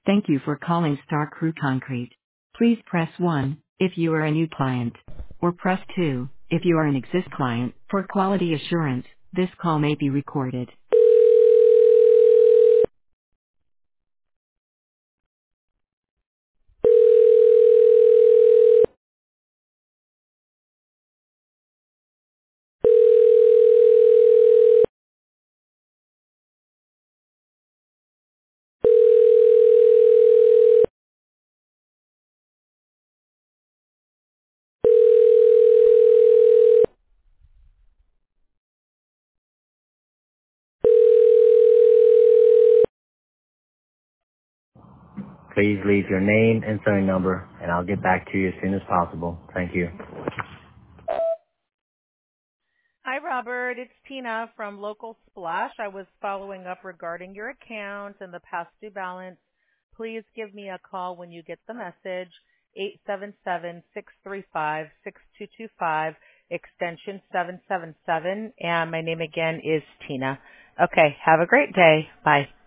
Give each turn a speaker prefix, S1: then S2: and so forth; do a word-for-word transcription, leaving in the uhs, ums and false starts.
S1: Thank you for calling Star Crew Concrete. Please press one if you are a new client, or press two if you are an existing client. For quality assurance, this call may be recorded. Please leave your name and phone number, and I'll get back to you as soon as possible. Thank you.
S2: Hi, Robert. It's Tina from Local Splash. I was following up regarding your account and the past due balance. Please give me a call when you get the message, eight seven seven, six three five, six two two five, extension seven seven seven, and my name again is Tina. Okay, have a great day. Bye.